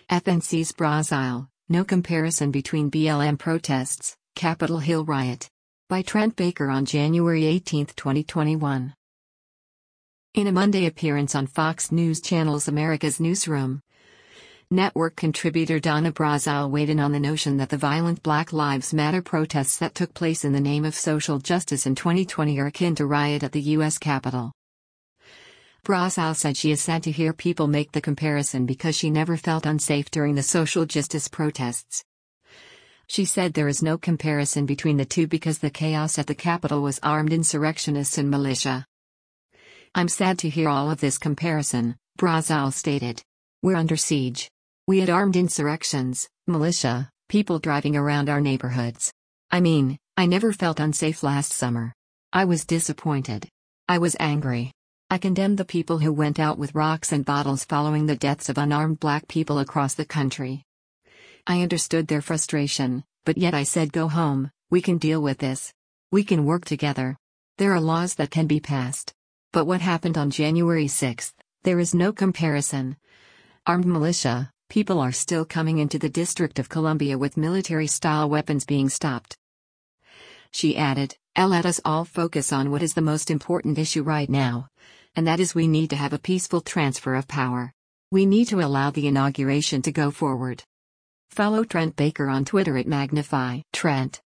FNC's Brazil, no comparison between BLM protests, Capitol Hill riot. By Trent Baker on January 18, 2021. In a Monday appearance on Fox News Channel's America's Newsroom, network contributor Donna Brazile weighed in on the notion that the violent Black Lives Matter protests that took place in the name of social justice in 2020 are akin to riot at the U.S. Capitol. Brazile said she is sad to hear people make the comparison because she never felt unsafe during the social justice protests. She said there is no comparison between the two because the chaos at the Capitol was armed insurrectionists and militia. "I'm sad to hear all of this comparison," Brazile stated. "We're under siege. We had armed insurrections, militia, people driving around our neighborhoods. I mean, I never felt unsafe last summer. I was disappointed. I was angry. I condemned the people who went out with rocks and bottles following the deaths of unarmed Black people across the country. I understood their frustration, but yet I said go home, we can deal with this. We can work together. There are laws that can be passed. But what happened on January 6, there is no comparison. Armed militia, people are still coming into the District of Columbia with military-style weapons being stopped." She added, "Let us all focus on what is the most important issue right now. And that is we need to have a peaceful transfer of power. We need to allow the inauguration to go forward." Follow Trent Baker on Twitter at Magnify Trent.